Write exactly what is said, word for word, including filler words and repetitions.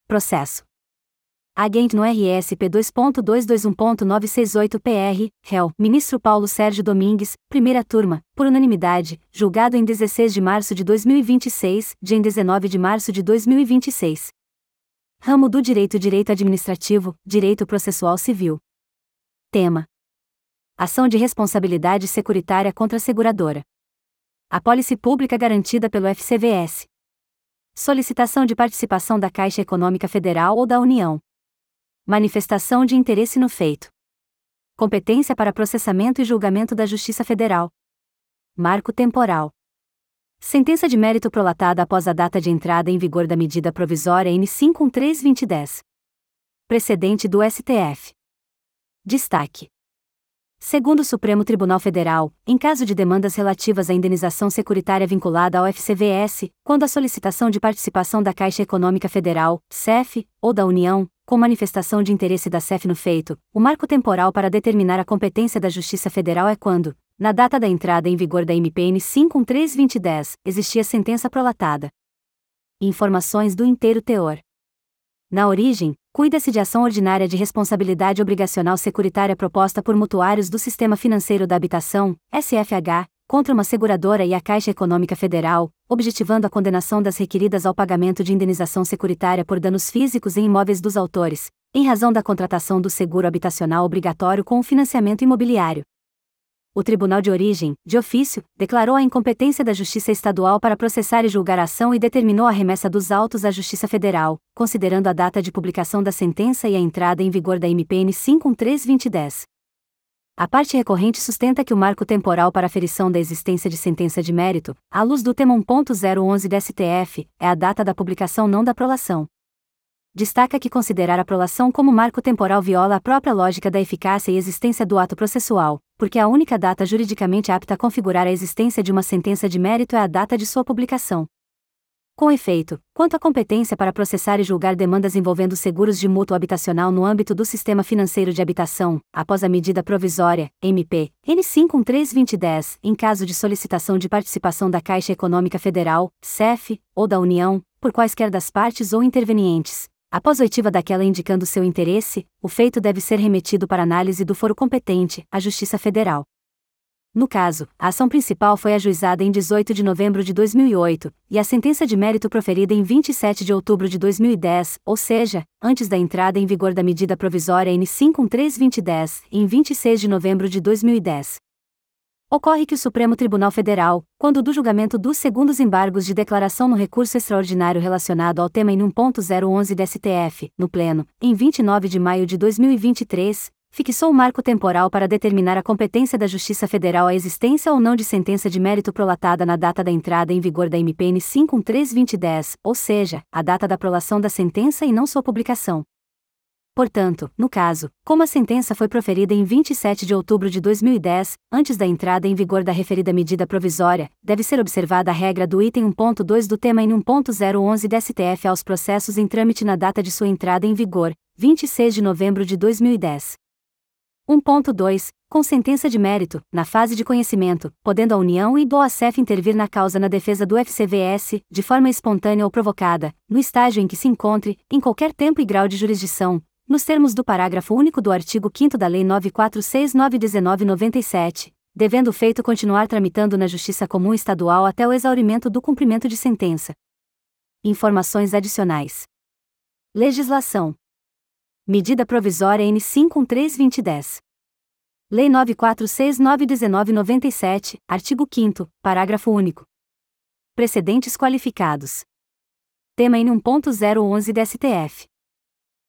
Processo. Agente no R S P dois ponto duzentos e vinte e um ponto novecentos e sessenta e oito P R, réu, ministro Paulo Sérgio Domingues, primeira turma, por unanimidade, julgado em dezesseis de março de dois mil e vinte e seis, dia em dezenove de março de dois mil e vinte e seis. Ramo do Direito Direito Administrativo, Direito Processual Civil. Tema: Ação de responsabilidade securitária contra a seguradora. Apólice pública garantida pelo F C V S. Solicitação de participação da Caixa Econômica Federal ou da União. Manifestação de interesse no feito. Competência para processamento e julgamento da Justiça Federal. Marco temporal. Sentença de mérito prolatada após a data de entrada em vigor da medida provisória N cinco um três dois zero dez. Precedente do S T F. Destaque. Segundo o Supremo Tribunal Federal, em caso de demandas relativas à indenização securitária vinculada ao F C V S, quando a solicitação de participação da Caixa Econômica Federal, C E F, ou da União, com manifestação de interesse da C E F no feito, o marco temporal para determinar a competência da Justiça Federal é quando, na data da entrada em vigor da M P N cinco um três dois zero dez, existia sentença prolatada. Informações do inteiro teor. Na origem, cuida-se de ação ordinária de responsabilidade obrigacional securitária proposta por mutuários do Sistema Financeiro da Habitação, S F H, contra uma seguradora e a Caixa Econômica Federal, objetivando a condenação das requeridas ao pagamento de indenização securitária por danos físicos em imóveis dos autores, em razão da contratação do seguro habitacional obrigatório com o financiamento imobiliário. O Tribunal de Origem, de ofício, declarou a incompetência da Justiça Estadual para processar e julgar a ação e determinou a remessa dos autos à Justiça Federal, considerando a data de publicação da sentença e a entrada em vigor da M P N cinco um três dois zero dez. A parte recorrente sustenta que o marco temporal para aferição da existência de sentença de mérito, à luz do tema um ponto zero onze da S T F, é a data da publicação, não da prolação. Destaca que considerar a prolação como marco temporal viola a própria lógica da eficácia e existência do ato processual, porque a única data juridicamente apta a configurar a existência de uma sentença de mérito é a data de sua publicação. Com efeito, quanto à competência para processar e julgar demandas envolvendo seguros de mútuo habitacional no âmbito do Sistema Financeiro de Habitação, após a medida provisória, M P N cinco um três dois zero dez, em caso de solicitação de participação da Caixa Econômica Federal, C E F, ou da União, por quaisquer das partes ou intervenientes, após oitiva daquela indicando seu interesse, o feito deve ser remetido para análise do foro competente, a Justiça Federal. No caso, a ação principal foi ajuizada em dezoito de novembro de dois mil e oito, e a sentença de mérito proferida em vinte e sete de outubro de dois mil e dez, ou seja, antes da entrada em vigor da medida provisória N cinco um três dois zero dez, em vinte e seis de novembro de dois mil e dez. Ocorre que o Supremo Tribunal Federal, quando do julgamento dos segundos embargos de declaração no recurso extraordinário relacionado ao tema em um ponto zero onze da S T F, no Pleno, em vinte e nove de maio de dois mil e vinte e três, fixou o marco temporal para determinar a competência da Justiça Federal à existência ou não de sentença de mérito prolatada na data da entrada em vigor da M P N cinco um três dois zero dez, ou seja, a data da prolação da sentença e não sua publicação. Portanto, no caso, como a sentença foi proferida em vinte e sete de outubro de dois mil e dez, antes da entrada em vigor da referida medida provisória, deve ser observada a regra do item um ponto dois do tema em um ponto zero onze da S T F aos processos em trâmite na data de sua entrada em vigor, vinte e seis de novembro de dois mil e dez. um ponto dois. Com sentença de mérito, na fase de conhecimento, podendo a União e do A C F intervir na causa na defesa do F C V S, de forma espontânea ou provocada, no estágio em que se encontre, em qualquer tempo e grau de jurisdição, nos termos do parágrafo único do artigo quinto da Lei nove quatro seis nove um nove nove sete, devendo o feito continuar tramitando na Justiça Comum Estadual até o exaurimento do cumprimento de sentença. Informações adicionais. Legislação. Medida provisória N cinco um três dois zero dez. Lei nove quatro seis nove um nove nove sete, artigo quinto, parágrafo único. Precedentes qualificados. Tema N um ponto zero onze da S T F.